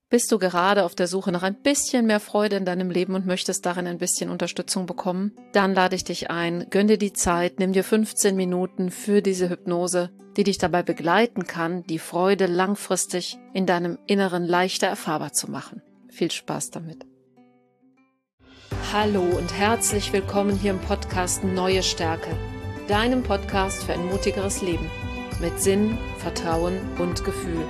Bist du gerade auf der Suche nach ein bisschen mehr Freude in deinem Leben und möchtest darin ein bisschen Unterstützung bekommen? Dann lade ich dich ein, gönn dir die Zeit, nimm dir 15 Minuten für diese Hypnose, die dich dabei begleiten kann, die Freude langfristig in deinem Inneren leichter erfahrbar zu machen. Viel Spaß damit. Hallo und herzlich willkommen hier im Podcast Neue Stärke, deinem Podcast für ein mutigeres Leben mit Sinn, Vertrauen und Gefühl.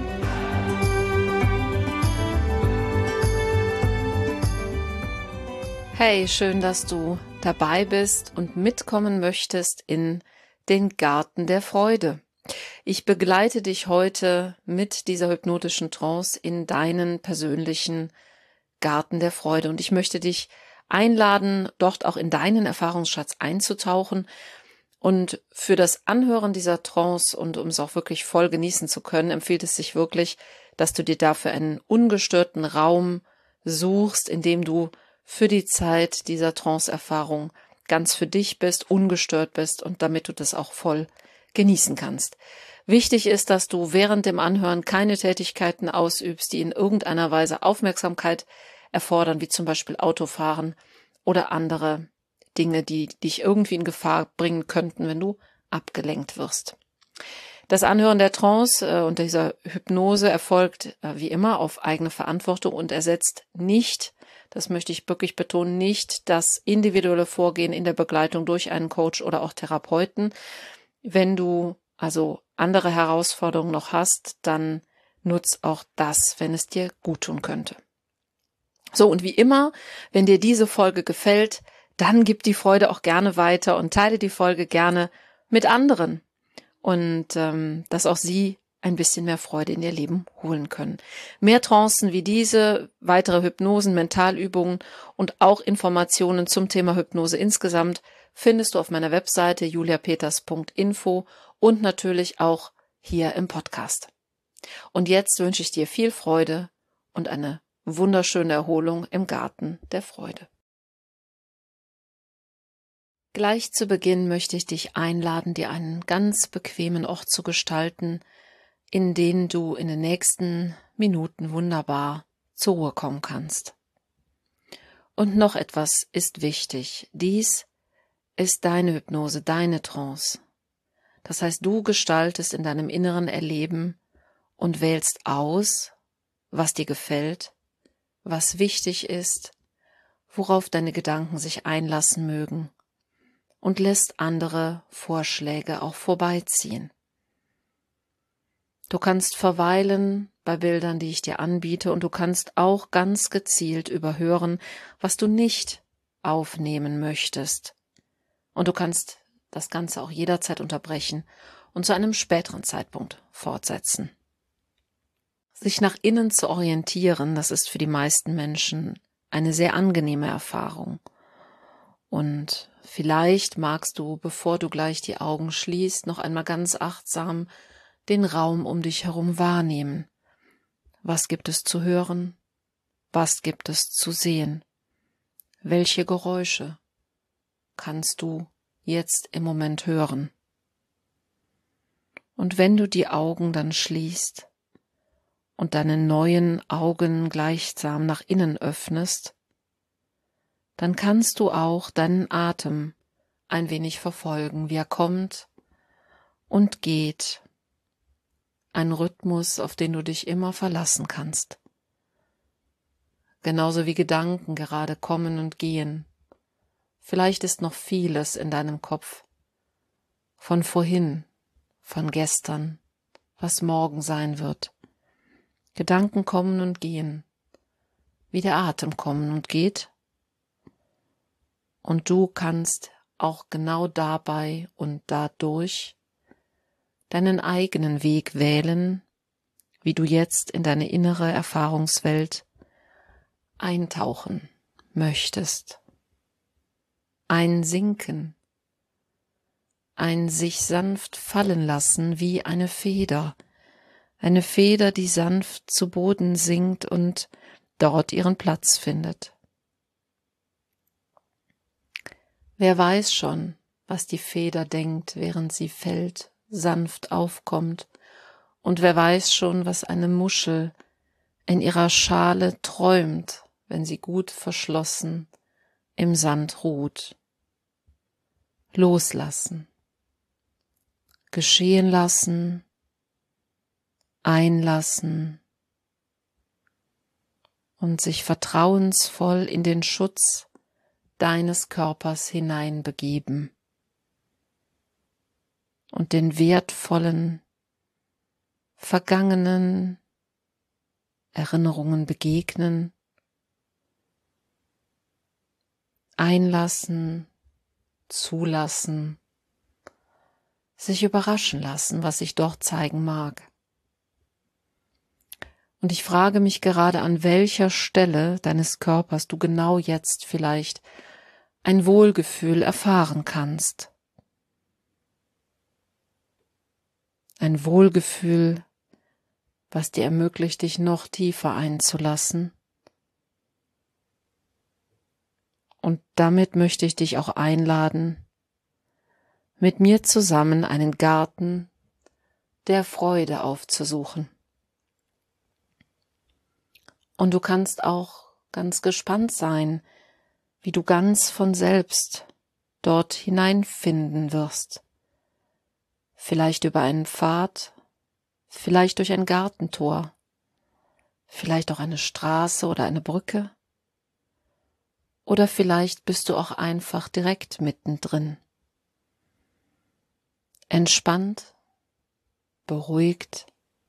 Hey, schön, dass du dabei bist und mitkommen möchtest in den Garten der Freude. Ich begleite dich heute mit dieser hypnotischen Trance in deinen persönlichen Garten der Freude und ich möchte dich einladen, dort auch in deinen Erfahrungsschatz einzutauchen und für das Anhören dieser Trance und um es auch wirklich voll genießen zu können, empfiehlt es sich wirklich, dass du dir dafür einen ungestörten Raum suchst, in dem du für die Zeit dieser Trance-Erfahrung ganz für dich bist, ungestört bist und damit du das auch voll genießen kannst. Wichtig ist, dass du während dem Anhören keine Tätigkeiten ausübst, die in irgendeiner Weise Aufmerksamkeit erfordern, wie zum Beispiel Autofahren oder andere Dinge, die dich irgendwie in Gefahr bringen könnten, wenn du abgelenkt wirst. Das Anhören der Trance und dieser Hypnose erfolgt wie immer auf eigene Verantwortung und ersetzt nicht, das möchte ich wirklich betonen, nicht das individuelle Vorgehen in der Begleitung durch einen Coach oder auch Therapeuten. Wenn du also andere Herausforderungen noch hast, dann nutz auch das, wenn es dir gut tun könnte. So, und wie immer, wenn dir diese Folge gefällt, dann gib die Freude auch gerne weiter und teile die Folge gerne mit anderen und dass auch sie ein bisschen mehr Freude in ihr Leben holen können. Mehr Trancen wie diese, weitere Hypnosen, Mentalübungen und auch Informationen zum Thema Hypnose insgesamt findest du auf meiner Webseite juliapeters.info und natürlich auch hier im Podcast. Und jetzt wünsche ich dir viel Freude und eine wunderschöne Erholung im Garten der Freude. Gleich zu Beginn möchte ich dich einladen, dir einen ganz bequemen Ort zu gestalten, in denen du in den nächsten Minuten wunderbar zur Ruhe kommen kannst. Und noch etwas ist wichtig. Dies ist deine Hypnose, deine Trance. Das heißt, du gestaltest in deinem inneren Erleben und wählst aus, was dir gefällt, was wichtig ist, worauf deine Gedanken sich einlassen mögen und lässt andere Vorschläge auch vorbeiziehen. Du kannst verweilen bei Bildern, die ich dir anbiete, und du kannst auch ganz gezielt überhören, was du nicht aufnehmen möchtest. Und du kannst das Ganze auch jederzeit unterbrechen und zu einem späteren Zeitpunkt fortsetzen. Sich nach innen zu orientieren, das ist für die meisten Menschen eine sehr angenehme Erfahrung. Und vielleicht magst du, bevor du gleich die Augen schließt, noch einmal ganz achtsam den Raum um dich herum wahrnehmen. Was gibt es zu hören? Was gibt es zu sehen? Welche Geräusche kannst du jetzt im Moment hören? Und wenn du die Augen dann schließt und deine neuen Augen gleichsam nach innen öffnest, dann kannst du auch deinen Atem ein wenig verfolgen, wie er kommt und geht. Ein Rhythmus, auf den du dich immer verlassen kannst. Genauso wie Gedanken gerade kommen und gehen. Vielleicht ist noch vieles in deinem Kopf. Von vorhin, von gestern, was morgen sein wird. Gedanken kommen und gehen. Wie der Atem kommen und geht. Und du kannst auch genau dabei und dadurch deinen eigenen Weg wählen, wie du jetzt in deine innere Erfahrungswelt eintauchen möchtest. Einsinken, ein sich sanft fallen lassen wie eine Feder, die sanft zu Boden sinkt und dort ihren Platz findet. Wer weiß schon, was die Feder denkt, während sie fällt, sanft aufkommt, und wer weiß schon, was eine Muschel in ihrer Schale träumt, wenn sie gut verschlossen im Sand ruht. Loslassen, geschehen lassen, einlassen und sich vertrauensvoll in den Schutz deines Körpers hineinbegeben und den wertvollen, vergangenen Erinnerungen begegnen, einlassen, zulassen, sich überraschen lassen, was sich dort zeigen mag. Und ich frage mich gerade, an welcher Stelle deines Körpers du genau jetzt vielleicht ein Wohlgefühl erfahren kannst. Ein Wohlgefühl, was dir ermöglicht, dich noch tiefer einzulassen. Und damit möchte ich dich auch einladen, mit mir zusammen einen Garten der Freude aufzusuchen. Und du kannst auch ganz gespannt sein, wie du ganz von selbst dort hineinfinden wirst. Vielleicht über einen Pfad, vielleicht durch ein Gartentor, vielleicht auch eine Straße oder eine Brücke. Oder vielleicht bist du auch einfach direkt mittendrin. Entspannt, beruhigt,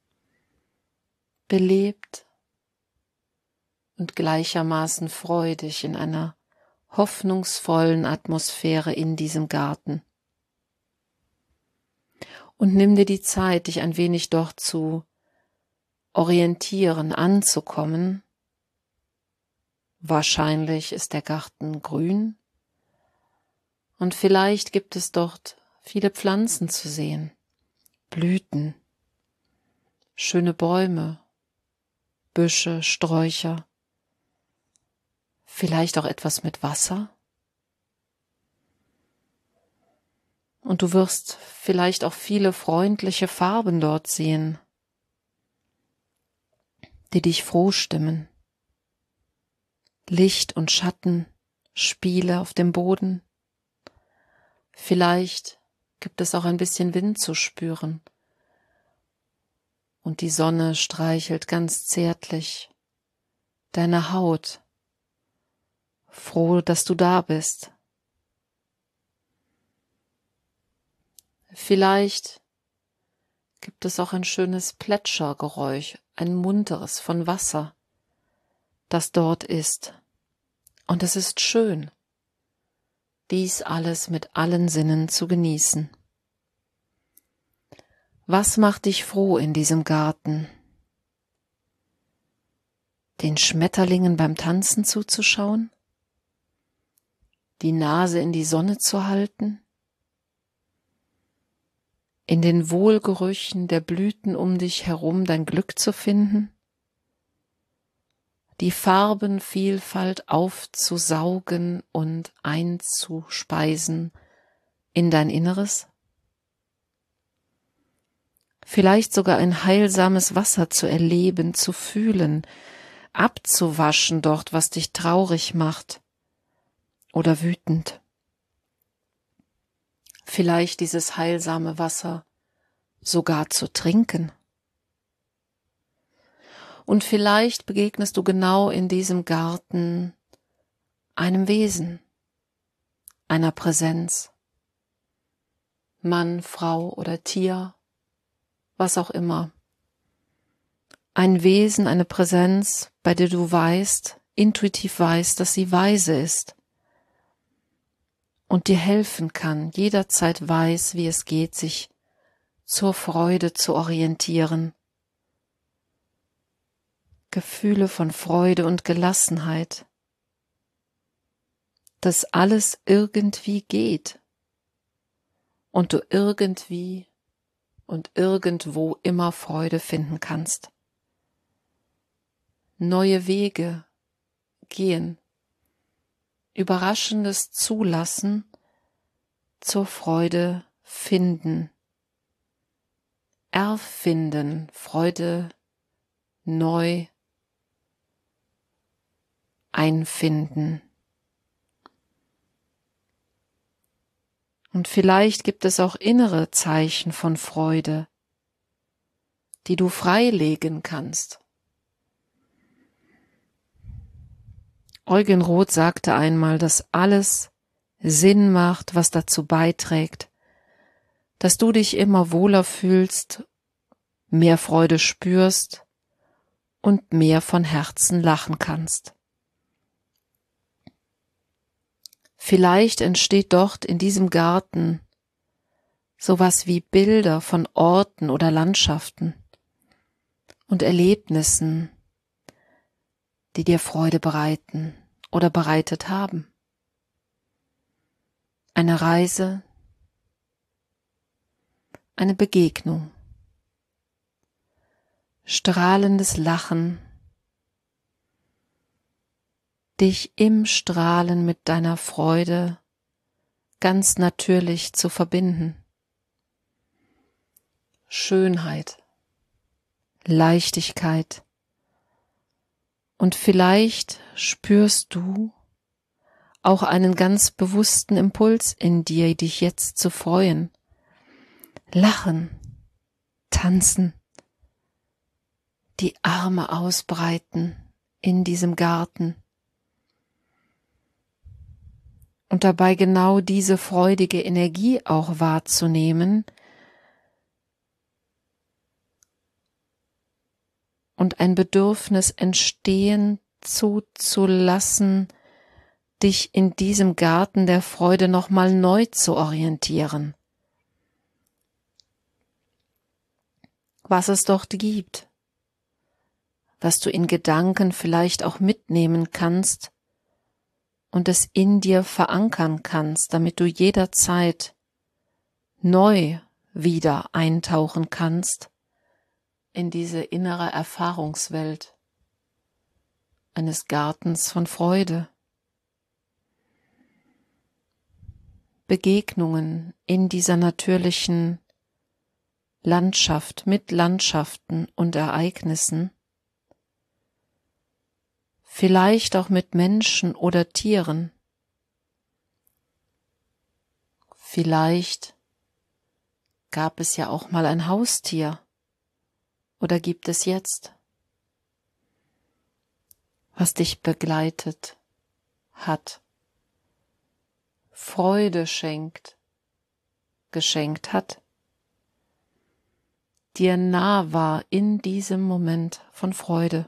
belebt und gleichermaßen freudig in einer hoffnungsvollen Atmosphäre in diesem Garten. Und nimm dir die Zeit, dich ein wenig dort zu orientieren, anzukommen. Wahrscheinlich ist der Garten grün und vielleicht gibt es dort viele Pflanzen zu sehen, Blüten, schöne Bäume, Büsche, Sträucher, vielleicht auch etwas mit Wasser. Und du wirst vielleicht auch viele freundliche Farben dort sehen, die dich froh stimmen. Licht und Schatten, Spiele auf dem Boden. Vielleicht gibt es auch ein bisschen Wind zu spüren. Und die Sonne streichelt ganz zärtlich deine Haut. Froh, dass du da bist. Vielleicht gibt es auch ein schönes Plätschergeräusch, ein munteres von Wasser, das dort ist. Und es ist schön, dies alles mit allen Sinnen zu genießen. Was macht dich froh in diesem Garten? Den Schmetterlingen beim Tanzen zuzuschauen? Die Nase in die Sonne zu halten? In den Wohlgerüchen der Blüten um dich herum dein Glück zu finden? Die Farbenvielfalt aufzusaugen und einzuspeisen in dein Inneres? Vielleicht sogar ein heilsames Wasser zu erleben, zu fühlen, abzuwaschen dort, was dich traurig macht oder wütend. Vielleicht dieses heilsame Wasser sogar zu trinken. Und vielleicht begegnest du genau in diesem Garten einem Wesen, einer Präsenz, Mann, Frau oder Tier, was auch immer. Ein Wesen, eine Präsenz, bei der du weißt, intuitiv weißt, dass sie weise ist und dir helfen kann, jederzeit weiß, wie es geht, sich zur Freude zu orientieren. Gefühle von Freude und Gelassenheit, dass alles irgendwie geht und du irgendwie und irgendwo immer Freude finden kannst. Neue Wege gehen, Überraschendes zulassen, zur Freude finden, erfinden, Freude neu einfinden. Und vielleicht gibt es auch innere Zeichen von Freude, die du freilegen kannst. Eugen Roth sagte einmal, dass alles Sinn macht, was dazu beiträgt, dass du dich immer wohler fühlst, mehr Freude spürst und mehr von Herzen lachen kannst. Vielleicht entsteht dort in diesem Garten sowas wie Bilder von Orten oder Landschaften und Erlebnissen, die dir Freude bereiten oder bereitet haben. Eine Reise, eine Begegnung, strahlendes Lachen, dich im Strahlen mit deiner Freude ganz natürlich zu verbinden. Schönheit, Leichtigkeit, und vielleicht spürst du auch einen ganz bewussten Impuls in dir, dich jetzt zu freuen. Lachen, tanzen, die Arme ausbreiten in diesem Garten und dabei genau diese freudige Energie auch wahrzunehmen und ein Bedürfnis entstehen zuzulassen, dich in diesem Garten der Freude nochmal neu zu orientieren. Was es dort gibt, was du in Gedanken vielleicht auch mitnehmen kannst und es in dir verankern kannst, damit du jederzeit neu wieder eintauchen kannst in diese innere Erfahrungswelt eines Gartens von Freude. Begegnungen in dieser natürlichen Landschaft mit Landschaften und Ereignissen, vielleicht auch mit Menschen oder Tieren, vielleicht gab es ja auch mal ein Haustier oder gibt es jetzt, was dich begleitet hat, Freude geschenkt hat, dir nah war in diesem Moment von Freude.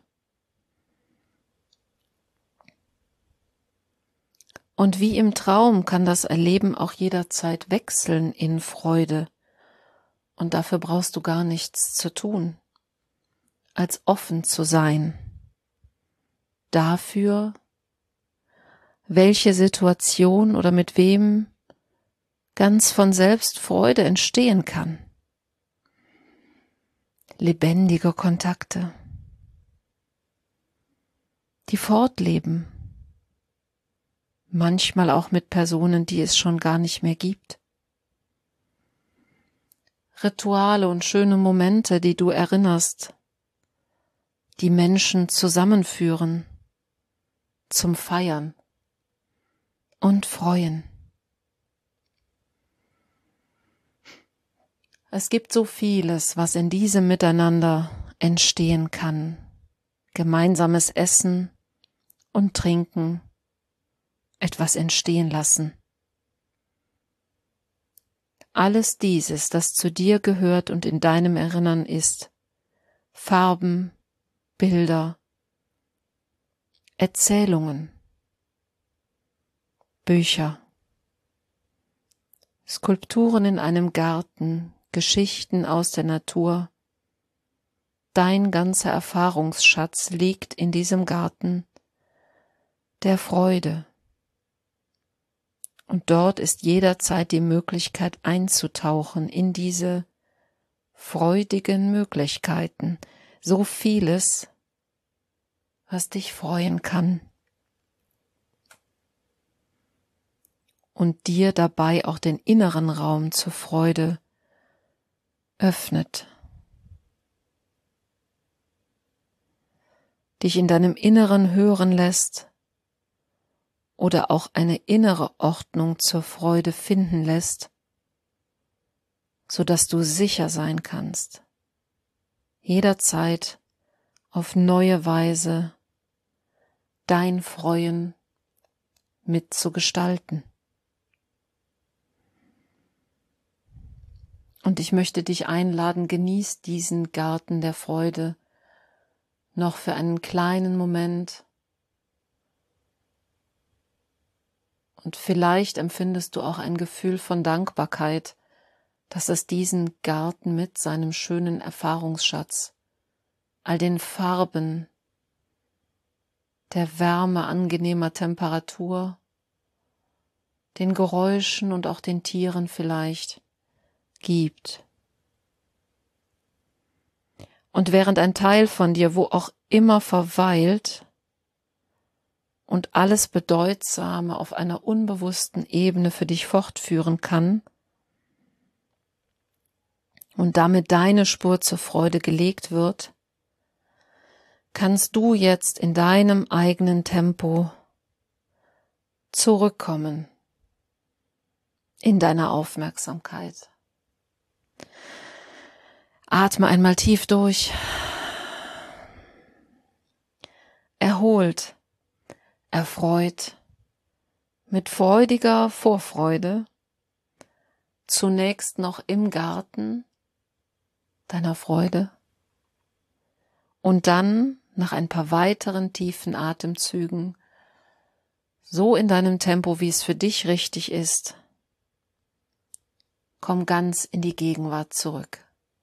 Und wie im Traum kann das Erleben auch jederzeit wechseln in Freude. Und dafür brauchst du gar nichts zu tun, als offen zu sein. Dafür, welche Situation oder mit wem ganz von selbst Freude entstehen kann. Lebendige Kontakte, die fortleben, manchmal auch mit Personen, die es schon gar nicht mehr gibt. Rituale und schöne Momente, die du erinnerst, die Menschen zusammenführen zum Feiern und Freuen. Es gibt so vieles, was in diesem Miteinander entstehen kann. Gemeinsames Essen und Trinken, etwas entstehen lassen. Alles dieses, das zu dir gehört und in deinem Erinnern ist, Farben, Bilder, Erzählungen, Bücher, Skulpturen in einem Garten, Geschichten aus der Natur. Dein ganzer Erfahrungsschatz liegt in diesem Garten der Freude. Und dort ist jederzeit die Möglichkeit einzutauchen in diese freudigen Möglichkeiten. So vieles, was dich freuen kann. Und dir dabei auch den inneren Raum zur Freude öffnet. Dich in deinem Inneren hören lässt, oder auch eine innere Ordnung zur Freude finden lässt, sodass du sicher sein kannst, jederzeit auf neue Weise dein Freuen mitzugestalten. Und ich möchte dich einladen, genieß diesen Garten der Freude noch für einen kleinen Moment. Und vielleicht empfindest du auch ein Gefühl von Dankbarkeit, dass es diesen Garten mit seinem schönen Erfahrungsschatz, all den Farben, der Wärme angenehmer Temperatur, den Geräuschen und auch den Tieren vielleicht gibt. Und während ein Teil von dir, wo auch immer, verweilt und alles Bedeutsame auf einer unbewussten Ebene für dich fortführen kann und damit deine Spur zur Freude gelegt wird, kannst du jetzt in deinem eigenen Tempo zurückkommen in deiner Aufmerksamkeit. Atme einmal tief durch, erholt, erfreut, mit freudiger Vorfreude, zunächst noch im Garten deiner Freude und dann nach ein paar weiteren tiefen Atemzügen, so in deinem Tempo, wie es für dich richtig ist, komm ganz in die Gegenwart zurück.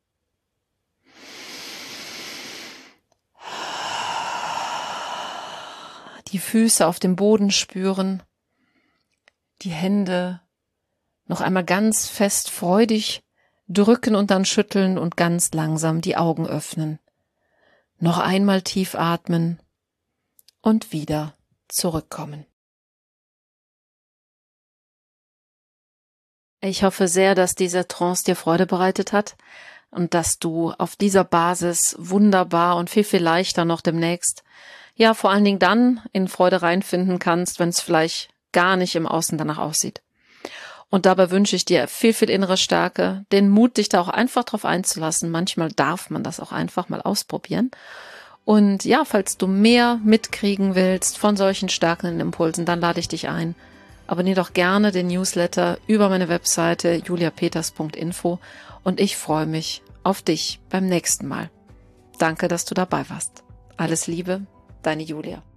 Die Füße auf dem Boden spüren, die Hände noch einmal ganz fest freudig drücken und dann schütteln und ganz langsam die Augen öffnen. Noch einmal tief atmen und wieder zurückkommen. Ich hoffe sehr, dass diese Trance dir Freude bereitet hat und dass du auf dieser Basis wunderbar und viel, viel leichter noch demnächst, ja, vor allen Dingen dann in Freude reinfinden kannst, wenn es vielleicht gar nicht im Außen danach aussieht. Und dabei wünsche ich dir viel, viel innere Stärke, den Mut, dich da auch einfach drauf einzulassen. Manchmal darf man das auch einfach mal ausprobieren. Und ja, falls du mehr mitkriegen willst von solchen stärkenden Impulsen, dann lade ich dich ein. Abonniere doch gerne den Newsletter über meine Webseite juliapeters.info und ich freue mich auf dich beim nächsten Mal. Danke, dass du dabei warst. Alles Liebe, deine Julia.